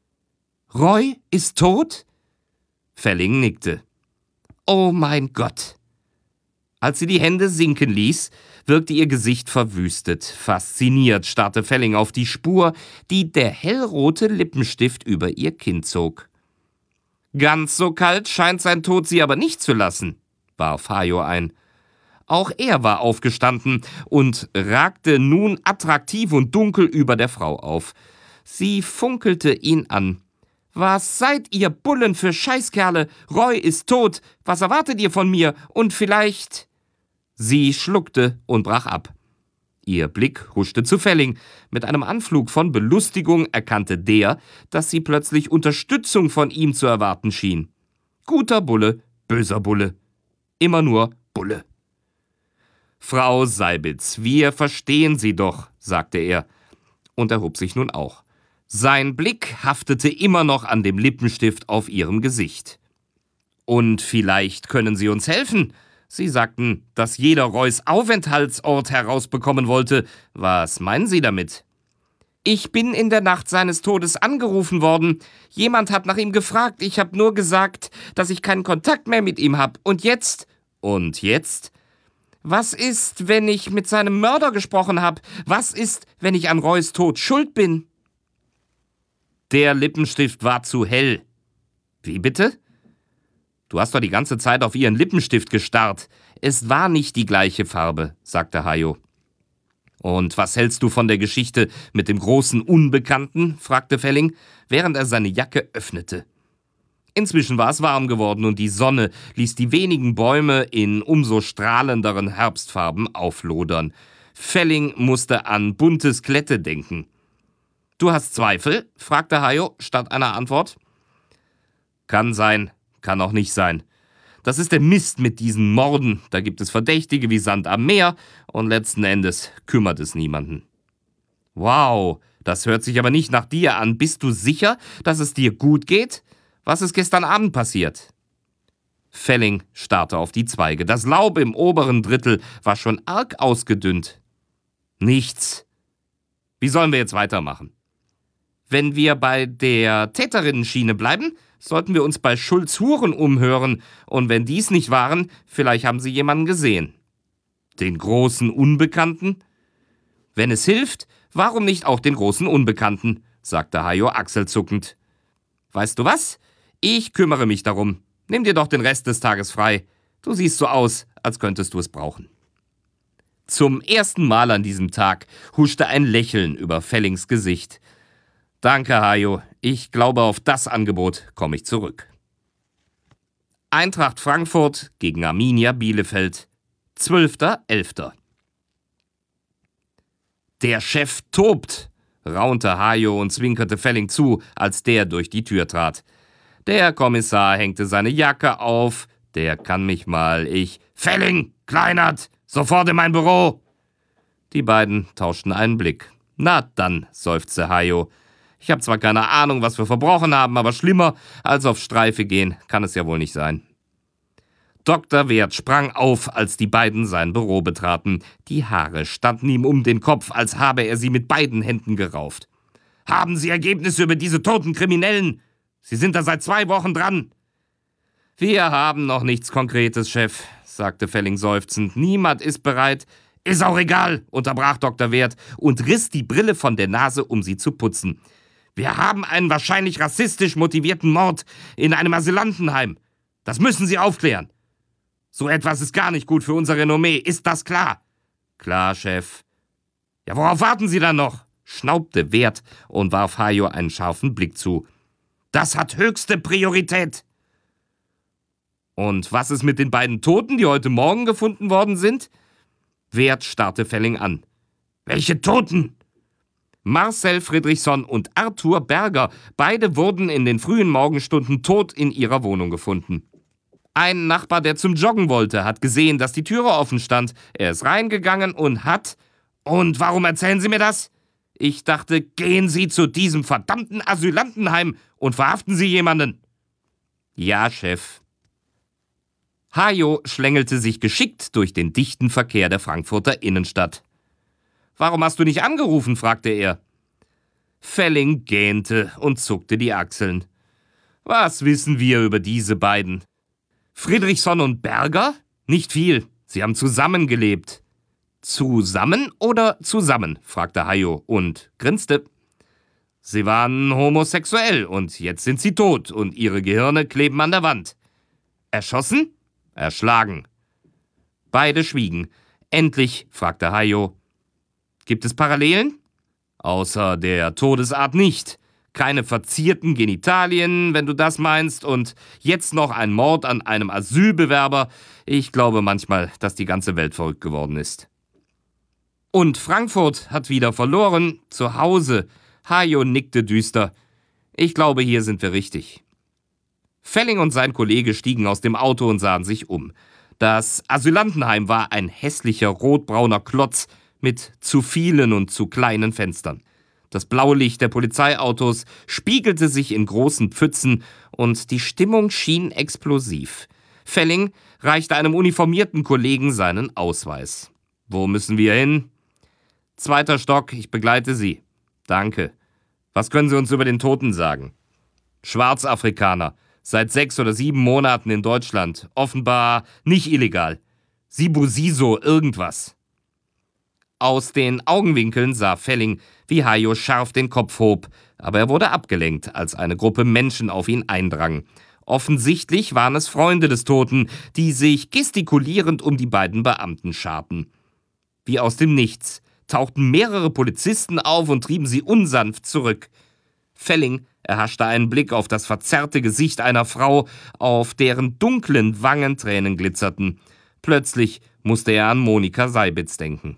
Roy ist tot? Felling nickte. Oh mein Gott! Als sie die Hände sinken ließ, wirkte ihr Gesicht verwüstet. Fasziniert starrte Felling auf die Spur, die der hellrote Lippenstift über ihr Kinn zog. Ganz so kalt scheint sein Tod sie aber nicht zu lassen, warf Hajo ein. Auch er war aufgestanden und ragte nun attraktiv und dunkel über der Frau auf. Sie funkelte ihn an. »Was seid ihr Bullen für Scheißkerle? Roy ist tot. Was erwartet ihr von mir? Und vielleicht...« Sie schluckte und brach ab. Ihr Blick huschte zu Felling. Mit einem Anflug von Belustigung erkannte der, dass sie plötzlich Unterstützung von ihm zu erwarten schien. Guter Bulle, böser Bulle. Immer nur Bulle. »Frau Seibitz, wir verstehen Sie doch«, sagte er und erhob sich nun auch. Sein Blick haftete immer noch an dem Lippenstift auf ihrem Gesicht. »Und vielleicht können Sie uns helfen? Sie sagten, dass jeder Roys Aufenthaltsort herausbekommen wollte. Was meinen Sie damit?« »Ich bin in der Nacht seines Todes angerufen worden. Jemand hat nach ihm gefragt. Ich habe nur gesagt, dass ich keinen Kontakt mehr mit ihm habe. Und jetzt?« »Und jetzt?« »Was ist, wenn ich mit seinem Mörder gesprochen habe? Was ist, wenn ich an Roys Tod schuld bin?« Der Lippenstift war zu hell. »Wie bitte?« »Du hast doch die ganze Zeit auf ihren Lippenstift gestarrt. Es war nicht die gleiche Farbe«, sagte Hajo. »Und was hältst du von der Geschichte mit dem großen Unbekannten?«, fragte Felling, während er seine Jacke öffnete. Inzwischen war es warm geworden und die Sonne ließ die wenigen Bäume in umso strahlenderen Herbstfarben auflodern. Felling musste an buntes Klette denken. »Du hast Zweifel?«, fragte Hajo statt einer Antwort. »Kann sein, kann auch nicht sein. Das ist der Mist mit diesen Morden. Da gibt es Verdächtige wie Sand am Meer und letzten Endes kümmert es niemanden.« »Wow, das hört sich aber nicht nach dir an. Bist du sicher, dass es dir gut geht? Was ist gestern Abend passiert?« Felling starrte auf die Zweige. Das Laub im oberen Drittel war schon arg ausgedünnt. »Nichts. Wie sollen wir jetzt weitermachen?« »Wenn wir bei der Täterinnenschiene bleiben, sollten wir uns bei Schulz Huren umhören. Und wenn dies nicht waren, vielleicht haben sie jemanden gesehen.« »Den großen Unbekannten?« »Wenn es hilft, warum nicht auch den großen Unbekannten?«, sagte Hajo achselzuckend. »Weißt du was? Ich kümmere mich darum. Nimm dir doch den Rest des Tages frei. Du siehst so aus, als könntest du es brauchen.« Zum ersten Mal an diesem Tag huschte ein Lächeln über Fellings Gesicht. »Danke, Hajo. Ich glaube, auf das Angebot komme ich zurück.« Eintracht Frankfurt gegen Arminia Bielefeld, zwölfter elfter Der Chef tobt, raunte Hajo und zwinkerte Felling zu, als der durch die Tür trat. Der Kommissar hängte seine Jacke auf. Der kann mich mal, ich... Felling, Kleinert, sofort in mein Büro! Die beiden tauschten einen Blick. Na dann, seufzte Hajo. Ich habe zwar keine Ahnung, was wir verbrochen haben, aber schlimmer als auf Streife gehen kann es ja wohl nicht sein. Doktor Wert sprang auf, als die beiden sein Büro betraten. Die Haare standen ihm um den Kopf, als habe er sie mit beiden Händen gerauft. »Haben Sie Ergebnisse über diese toten Kriminellen? Sie sind da seit zwei Wochen dran.« »Wir haben noch nichts Konkretes, Chef«, sagte Felling seufzend. »Niemand ist bereit.« »Ist auch egal«, unterbrach Doktor Wert und riss die Brille von der Nase, um sie zu putzen. »Wir haben einen wahrscheinlich rassistisch motivierten Mord in einem Asylantenheim. Das müssen Sie aufklären. So etwas ist gar nicht gut für unser Renommee, ist das klar?« »Klar, Chef.« »Ja, worauf warten Sie dann noch?«, schnaubte Wert und warf Hajo einen scharfen Blick zu. »Das hat höchste Priorität.« »Und was ist mit den beiden Toten, die heute Morgen gefunden worden sind?« Wert starrte Felling an. »Welche Toten?« Marcel Friedrichsson und Arthur Berger, beide wurden in den frühen Morgenstunden tot in ihrer Wohnung gefunden. Ein Nachbar, der zum Joggen wollte, hat gesehen, dass die Türe offen stand. Er ist reingegangen und hat... Und warum erzählen Sie mir das? Ich dachte, gehen Sie zu diesem verdammten Asylantenheim und verhaften Sie jemanden. Ja, Chef. Hajo schlängelte sich geschickt durch den dichten Verkehr der Frankfurter Innenstadt. »Warum hast du nicht angerufen?« fragte er. Felling gähnte und zuckte die Achseln. »Was wissen wir über diese beiden?« »Friedrichsson und Berger? Nicht viel. Sie haben zusammengelebt.« »Zusammen oder zusammen?« fragte Hajo und grinste. »Sie waren homosexuell und jetzt sind sie tot und ihre Gehirne kleben an der Wand.« »Erschossen?« »Erschlagen.« Beide schwiegen. Endlich fragte Hajo: »Gibt es Parallelen?« »Außer der Todesart nicht. Keine verzierten Genitalien, wenn du das meinst, und jetzt noch ein Mord an einem Asylbewerber. Ich glaube manchmal, dass die ganze Welt verrückt geworden ist.« »Und Frankfurt hat wieder verloren, zu Hause.« Hajo nickte düster. »Ich glaube, hier sind wir richtig.« Felling und sein Kollege stiegen aus dem Auto und sahen sich um. Das Asylantenheim war ein hässlicher rotbrauner Klotz mit zu vielen und zu kleinen Fenstern. Das Blaulicht der Polizeiautos spiegelte sich in großen Pfützen und die Stimmung schien explosiv. Felling reichte einem uniformierten Kollegen seinen Ausweis. »Wo müssen wir hin?« »Zweiter Stock, ich begleite Sie.« »Danke. Was können Sie uns über den Toten sagen?« »Schwarzafrikaner. Seit sechs oder sieben Monaten in Deutschland. Offenbar nicht illegal. Sibusiso irgendwas.« Aus den Augenwinkeln sah Felling, wie Hajo scharf den Kopf hob, aber er wurde abgelenkt, als eine Gruppe Menschen auf ihn eindrang. Offensichtlich waren es Freunde des Toten, die sich gestikulierend um die beiden Beamten scharten. Wie aus dem Nichts tauchten mehrere Polizisten auf und trieben sie unsanft zurück. Felling erhaschte einen Blick auf das verzerrte Gesicht einer Frau, auf deren dunklen Wangen Tränen glitzerten. Plötzlich musste er an Monika Seibitz denken.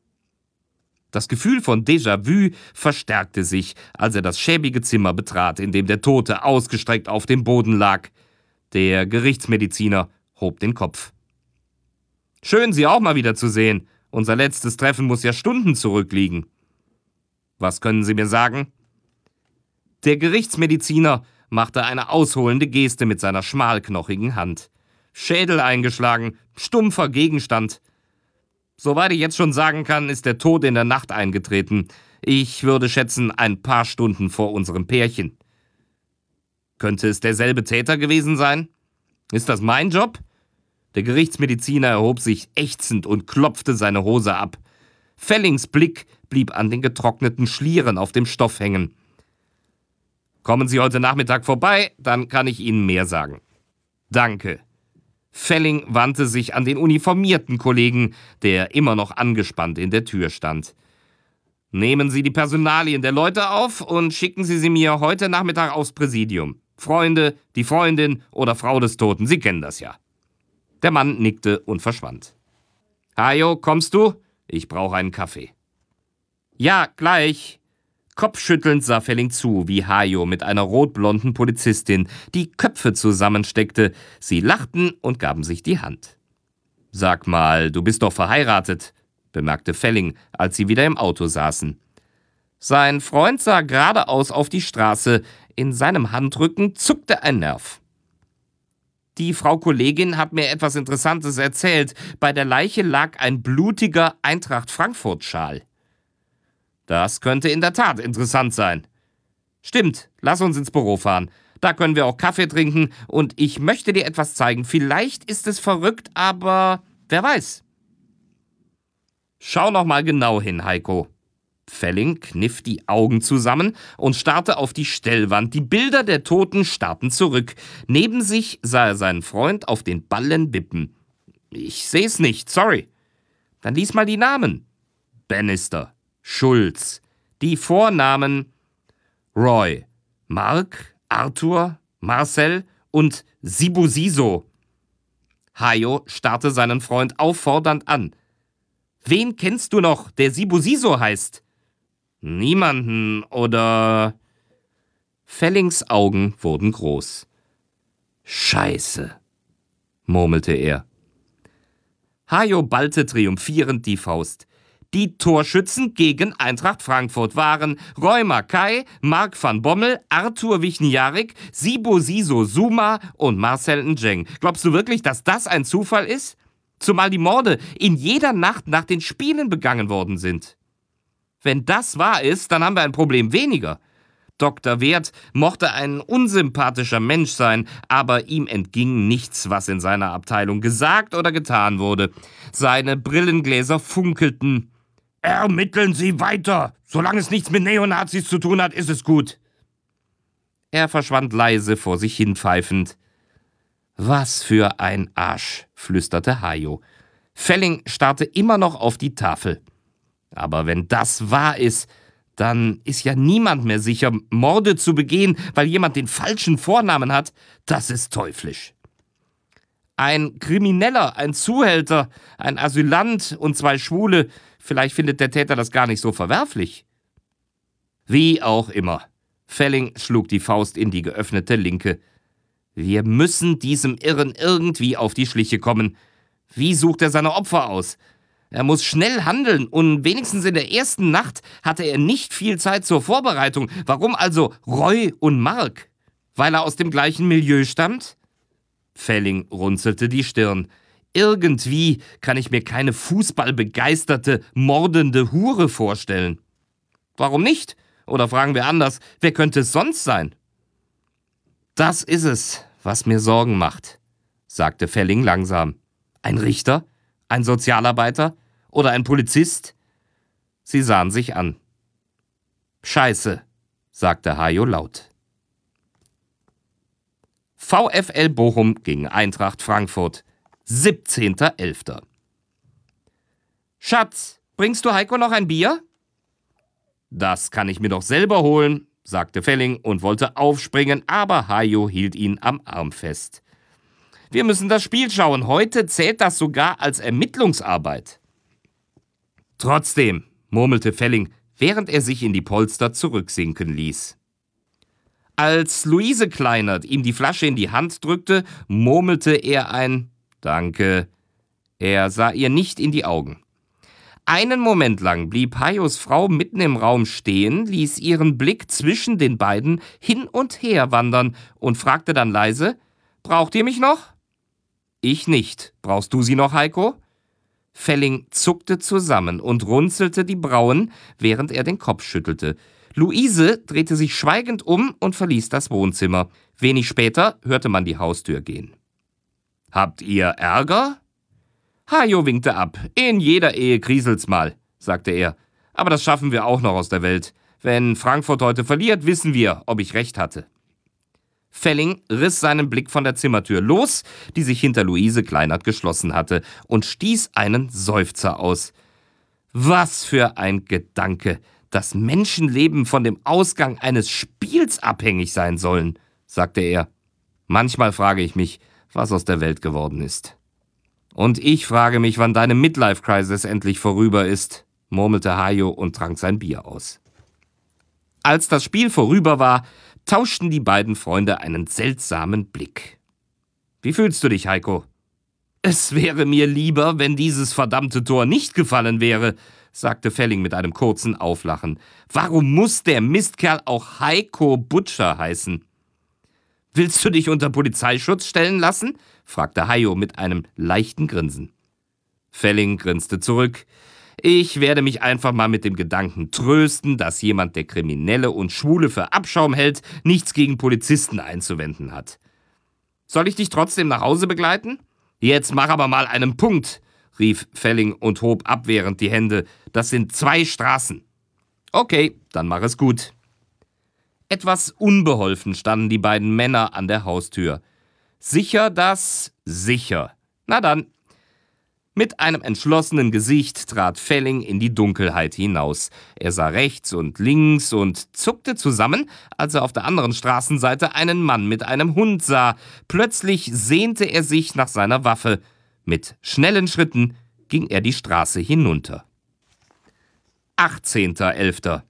Das Gefühl von Déjà-vu verstärkte sich, als er das schäbige Zimmer betrat, in dem der Tote ausgestreckt auf dem Boden lag. Der Gerichtsmediziner hob den Kopf. »Schön, Sie auch mal wieder zu sehen. Unser letztes Treffen muss ja Stunden zurückliegen.« »Was können Sie mir sagen?« Der Gerichtsmediziner machte eine ausholende Geste mit seiner schmalknochigen Hand. Schädel eingeschlagen, stumpfer Gegenstand. »Soweit ich jetzt schon sagen kann, ist der Tod in der Nacht eingetreten. Ich würde schätzen, ein paar Stunden vor unserem Pärchen.« »Könnte es derselbe Täter gewesen sein? Ist das mein Job?« Der Gerichtsmediziner erhob sich ächzend und klopfte seine Hose ab. Fellings Blick blieb an den getrockneten Schlieren auf dem Stoff hängen. »Kommen Sie heute Nachmittag vorbei, dann kann ich Ihnen mehr sagen.« »Danke.« Felling wandte sich an den uniformierten Kollegen, der immer noch angespannt in der Tür stand. »Nehmen Sie die Personalien der Leute auf und schicken Sie sie mir heute Nachmittag aufs Präsidium. Freunde, die Freundin oder Frau des Toten, Sie kennen das ja.« Der Mann nickte und verschwand. »Hajo, kommst du? Ich brauche einen Kaffee.« »Ja, gleich.« Kopfschüttelnd sah Felling zu, wie Hajo mit einer rotblonden Polizistin die Köpfe zusammensteckte. Sie lachten und gaben sich die Hand. »Sag mal, du bist doch verheiratet«, bemerkte Felling, als sie wieder im Auto saßen. Sein Freund sah geradeaus auf die Straße. In seinem Handrücken zuckte ein Nerv. »Die Frau Kollegin hat mir etwas Interessantes erzählt. Bei der Leiche lag ein blutiger Eintracht-Frankfurt-Schal.« »Das könnte in der Tat interessant sein.« »Stimmt, lass uns ins Büro fahren. Da können wir auch Kaffee trinken und ich möchte dir etwas zeigen. Vielleicht ist es verrückt, aber wer weiß.« »Schau noch mal genau hin, Heiko.« Felling kniff die Augen zusammen und starrte auf die Stellwand. Die Bilder der Toten starrten zurück. Neben sich sah er seinen Freund auf den Ballen wippen. »Ich seh's nicht, sorry.« »Dann lies mal die Namen.« »Bannister, Schulz.« Die Vornamen Roy, Mark, Arthur, Marcel und Sibusiso. Hajo starrte seinen Freund auffordernd an. »Wen kennst du noch, der Sibusiso heißt?« »Niemanden, oder...« Fellings Augen wurden groß. »Scheiße«, murmelte er. Hajo ballte triumphierend die Faust. Die Torschützen gegen Eintracht Frankfurt waren Roy Mackay, Mark van Bommel, Arthur Wichniarek, Sibusiso Zuma und Marcel Njeng. Glaubst du wirklich, dass das ein Zufall ist? Zumal die Morde in jeder Nacht nach den Spielen begangen worden sind. Wenn das wahr ist, dann haben wir ein Problem weniger. Doktor Werth mochte ein unsympathischer Mensch sein, aber ihm entging nichts, was in seiner Abteilung gesagt oder getan wurde. Seine Brillengläser funkelten. »Ermitteln Sie weiter! Solange es nichts mit Neonazis zu tun hat, ist es gut!« Er verschwand leise vor sich hin pfeifend. »Was für ein Arsch«, flüsterte Hajo. Felling starrte immer noch auf die Tafel. »Aber wenn das wahr ist, dann ist ja niemand mehr sicher, Morde zu begehen, weil jemand den falschen Vornamen hat. Das ist teuflisch. Ein Krimineller, ein Zuhälter, ein Asylant und zwei Schwule, vielleicht findet der Täter das gar nicht so verwerflich.« Wie auch immer. Felling schlug die Faust in die geöffnete Linke. »Wir müssen diesem Irren irgendwie auf die Schliche kommen. Wie sucht er seine Opfer aus? Er muss schnell handeln und wenigstens in der ersten Nacht hatte er nicht viel Zeit zur Vorbereitung. Warum also Roy und Mark? Weil er aus dem gleichen Milieu stammt?« Felling runzelte die Stirn. »Irgendwie kann ich mir keine fußballbegeisterte, mordende Hure vorstellen.« »Warum nicht? Oder fragen wir anders, wer könnte es sonst sein?« »Das ist es, was mir Sorgen macht«, sagte Felling langsam. »Ein Richter? Ein Sozialarbeiter? Oder ein Polizist?« Sie sahen sich an. »Scheiße«, sagte Hajo laut. VfL Bochum gegen Eintracht Frankfurt, siebzehnter elfter »Schatz, bringst du Heiko noch ein Bier?« »Das kann ich mir doch selber holen«, sagte Felling und wollte aufspringen, aber Hajo hielt ihn am Arm fest. »Wir müssen das Spiel schauen. Heute zählt das sogar als Ermittlungsarbeit.« »Trotzdem«, murmelte Felling, während er sich in die Polster zurücksinken ließ. Als Luise Kleinert ihm die Flasche in die Hand drückte, murmelte er ein »Danke«. Er sah ihr nicht in die Augen. Einen Moment lang blieb Hajos Frau mitten im Raum stehen, ließ ihren Blick zwischen den beiden hin und her wandern und fragte dann leise, »Braucht ihr mich noch?« »Ich nicht. Brauchst du sie noch, Heiko?« Felling zuckte zusammen und runzelte die Brauen, während er den Kopf schüttelte. Luise drehte sich schweigend um und verließ das Wohnzimmer. Wenig später hörte man die Haustür gehen. »Habt ihr Ärger?« Hajo winkte ab. »In jeder Ehe kriselt's mal«, sagte er. »Aber das schaffen wir auch noch aus der Welt. Wenn Frankfurt heute verliert, wissen wir, ob ich recht hatte.« Felling riss seinen Blick von der Zimmertür los, die sich hinter Luise Kleinert geschlossen hatte, und stieß einen Seufzer aus. Was für ein Gedanke, dass Menschenleben von dem Ausgang eines Spiels abhängig sein sollen, sagte er. Manchmal frage ich mich, was aus der Welt geworden ist. Und ich frage mich, wann deine Midlife-Crisis endlich vorüber ist, murmelte Hajo und trank sein Bier aus. Als das Spiel vorüber war, tauschten die beiden Freunde einen seltsamen Blick. »Wie fühlst du dich, Heiko?« »Es wäre mir lieber, wenn dieses verdammte Tor nicht gefallen wäre«, sagte Felling mit einem kurzen Auflachen. »Warum muss der Mistkerl auch Heiko Butcher heißen?« »Willst du dich unter Polizeischutz stellen lassen?« fragte Hayo mit einem leichten Grinsen. Felling grinste zurück. »Ich werde mich einfach mal mit dem Gedanken trösten, dass jemand, der Kriminelle und Schwule für Abschaum hält, nichts gegen Polizisten einzuwenden hat. Soll ich dich trotzdem nach Hause begleiten?« »Jetzt mach aber mal einen Punkt«, rief Felling und hob abwehrend die Hände. »Das sind zwei Straßen.« »Okay, dann mach es gut.« Etwas unbeholfen standen die beiden Männer an der Haustür. Sicher, dass sicher. Na dann. Mit einem entschlossenen Gesicht trat Felling in die Dunkelheit hinaus. Er sah rechts und links und zuckte zusammen, als er auf der anderen Straßenseite einen Mann mit einem Hund sah. Plötzlich sehnte er sich nach seiner Waffe. Mit schnellen Schritten ging er die Straße hinunter. achtzehnter elfter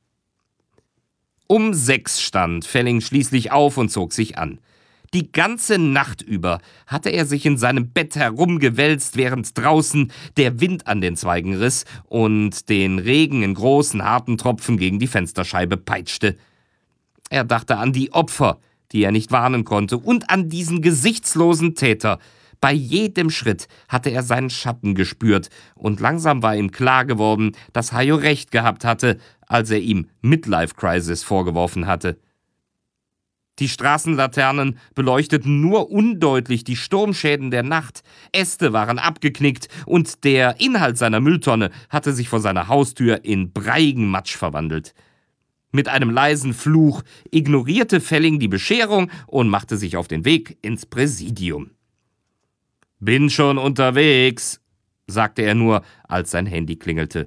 Um sechs stand Felling schließlich auf und zog sich an. Die ganze Nacht über hatte er sich in seinem Bett herumgewälzt, während draußen der Wind an den Zweigen riss und den Regen in großen, harten Tropfen gegen die Fensterscheibe peitschte. Er dachte an die Opfer, die er nicht warnen konnte, und an diesen gesichtslosen Täter. Bei jedem Schritt hatte er seinen Schatten gespürt, und langsam war ihm klar geworden, dass Hayo recht gehabt hatte, als er ihm Midlife-Crisis vorgeworfen hatte. Die Straßenlaternen beleuchteten nur undeutlich die Sturmschäden der Nacht. Äste waren abgeknickt und der Inhalt seiner Mülltonne hatte sich vor seiner Haustür in breiigen Matsch verwandelt. Mit einem leisen Fluch ignorierte Felling die Bescherung und machte sich auf den Weg ins Präsidium. »Bin schon unterwegs«, sagte er nur, als sein Handy klingelte.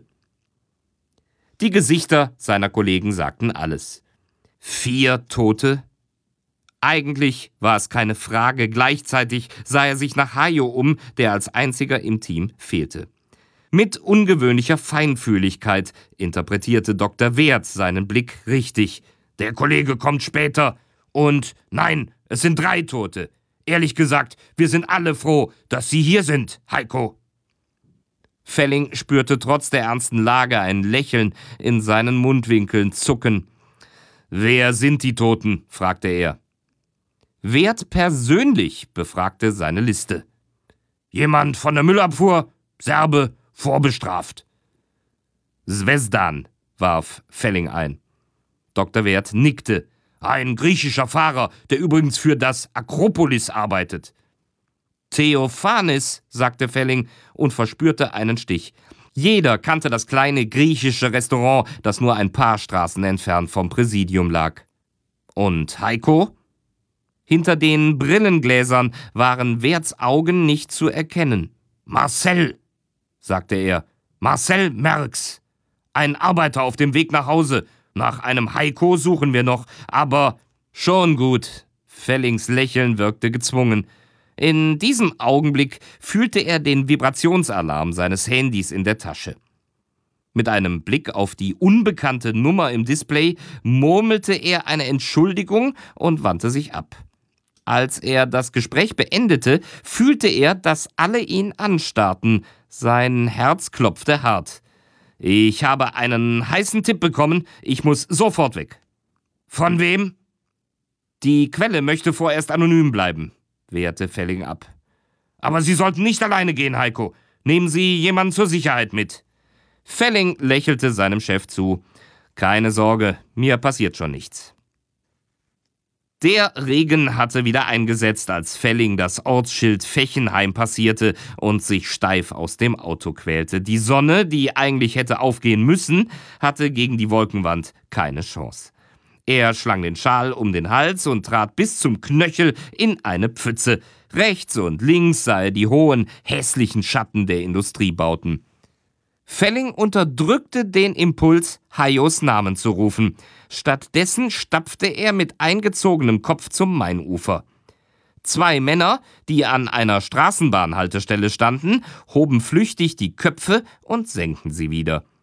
Die Gesichter seiner Kollegen sagten alles. Vier Tote? Eigentlich war es keine Frage. Gleichzeitig sah er sich nach Hayo um, der als einziger im Team fehlte. Mit ungewöhnlicher Feinfühligkeit interpretierte Doktor Wert seinen Blick richtig. »Der Kollege kommt später. Und nein, es sind drei Tote. Ehrlich gesagt, wir sind alle froh, dass Sie hier sind, Heiko.« Felling spürte trotz der ernsten Lage ein Lächeln in seinen Mundwinkeln zucken. »Wer sind die Toten?« fragte er. Wert persönlich befragte seine Liste. »Jemand von der Müllabfuhr, Serbe, vorbestraft.« »Zvezdan«, warf Felling ein. Doktor Wert nickte. »Ein griechischer Fahrer, der übrigens für das Akropolis arbeitet.« »Theophanis«, sagte Felling und verspürte einen Stich. Jeder kannte das kleine griechische Restaurant, das nur ein paar Straßen entfernt vom Präsidium lag. »Und Heiko?« Hinter den Brillengläsern waren Werts Augen nicht zu erkennen. »Marcel«, sagte er. »Marcel Merx. Ein Arbeiter auf dem Weg nach Hause. Nach einem Heiko suchen wir noch, aber schon gut.« Fellings Lächeln wirkte gezwungen. In diesem Augenblick fühlte er den Vibrationsalarm seines Handys in der Tasche. Mit einem Blick auf die unbekannte Nummer im Display murmelte er eine Entschuldigung und wandte sich ab. Als er das Gespräch beendete, fühlte er, dass alle ihn anstarrten. Sein Herz klopfte hart. »Ich habe einen heißen Tipp bekommen. Ich muss sofort weg.« »Von wem?« »Die Quelle möchte vorerst anonym bleiben«, wehrte Felling ab. »Aber Sie sollten nicht alleine gehen, Heiko. Nehmen Sie jemanden zur Sicherheit mit.« Felling lächelte seinem Chef zu. »Keine Sorge, mir passiert schon nichts.« Der Regen hatte wieder eingesetzt, als Felling das Ortsschild Fechenheim passierte und sich steif aus dem Auto quälte. Die Sonne, die eigentlich hätte aufgehen müssen, hatte gegen die Wolkenwand keine Chance. Er schlang den Schal um den Hals und trat bis zum Knöchel in eine Pfütze. Rechts und links sah er die hohen, hässlichen Schatten der Industriebauten. Felling unterdrückte den Impuls, Hayos Namen zu rufen. Stattdessen stapfte er mit eingezogenem Kopf zum Mainufer. Zwei Männer, die an einer Straßenbahnhaltestelle standen, hoben flüchtig die Köpfe und senkten sie wieder.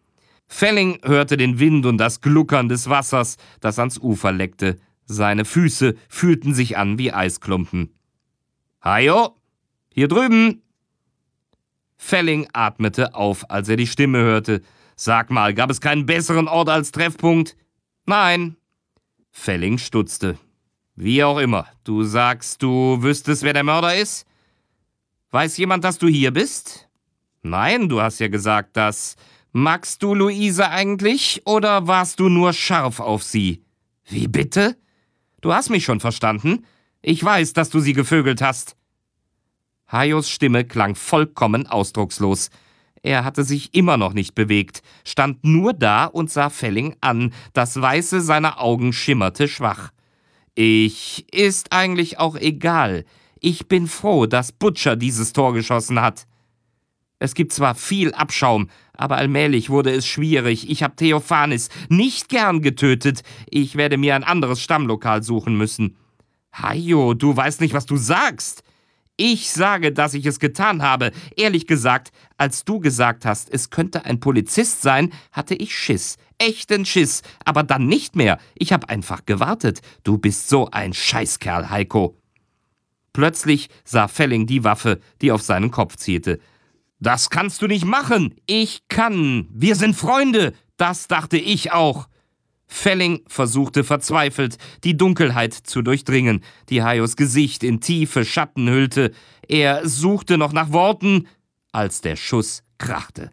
Felling hörte den Wind und das Gluckern des Wassers, das ans Ufer leckte. Seine Füße fühlten sich an wie Eisklumpen. »Hajo, hier drüben!« Felling atmete auf, als er die Stimme hörte. »Sag mal, gab es keinen besseren Ort als Treffpunkt?« »Nein.« Felling stutzte. »Wie auch immer. Du sagst, du wüsstest, wer der Mörder ist? Weiß jemand, dass du hier bist?« »Nein, du hast ja gesagt, dass... Magst du Luise eigentlich, oder warst du nur scharf auf sie?« »Wie bitte? Du hast mich schon verstanden. Ich weiß, dass du sie gevögelt hast.« Hajos Stimme klang vollkommen ausdruckslos. Er hatte sich immer noch nicht bewegt, stand nur da und sah Felling an. Das Weiße seiner Augen schimmerte schwach. »Ich... ist eigentlich auch egal. Ich bin froh, dass Butcher dieses Tor geschossen hat. Es gibt zwar viel Abschaum, aber allmählich wurde es schwierig. Ich habe Theophanis nicht gern getötet. Ich werde mir ein anderes Stammlokal suchen müssen.« »Hajo, du weißt nicht, was du sagst.« »Ich sage, dass ich es getan habe. Ehrlich gesagt, als du gesagt hast, es könnte ein Polizist sein, hatte ich Schiss. Echten Schiss. Aber dann nicht mehr. Ich habe einfach gewartet. Du bist so ein Scheißkerl, Heiko.« Plötzlich sah Felling die Waffe, die auf seinen Kopf zielte. »Das kannst du nicht machen. Ich kann. Wir sind Freunde. Das dachte ich auch.« Felling versuchte verzweifelt, die Dunkelheit zu durchdringen, die Hajos Gesicht in tiefe Schatten hüllte. Er suchte noch nach Worten, als der Schuss krachte.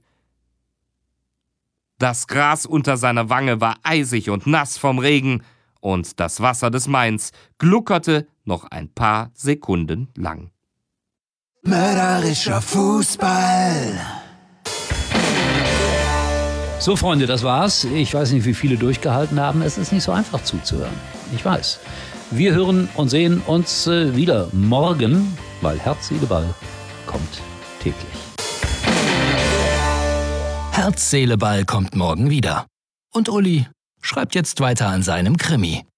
Das Gras unter seiner Wange war eisig und nass vom Regen, und das Wasser des Mains gluckerte noch ein paar Sekunden lang. Mörderischer Fußball. So, Freunde, das war's. Ich weiß nicht, wie viele durchgehalten haben. Es ist nicht so einfach zuzuhören. Ich weiß. Wir hören und sehen uns äh, wieder morgen, weil Herz, Seele, Ball kommt täglich. Herz, Seele, Ball kommt morgen wieder. Und Uli schreibt jetzt weiter an seinem Krimi.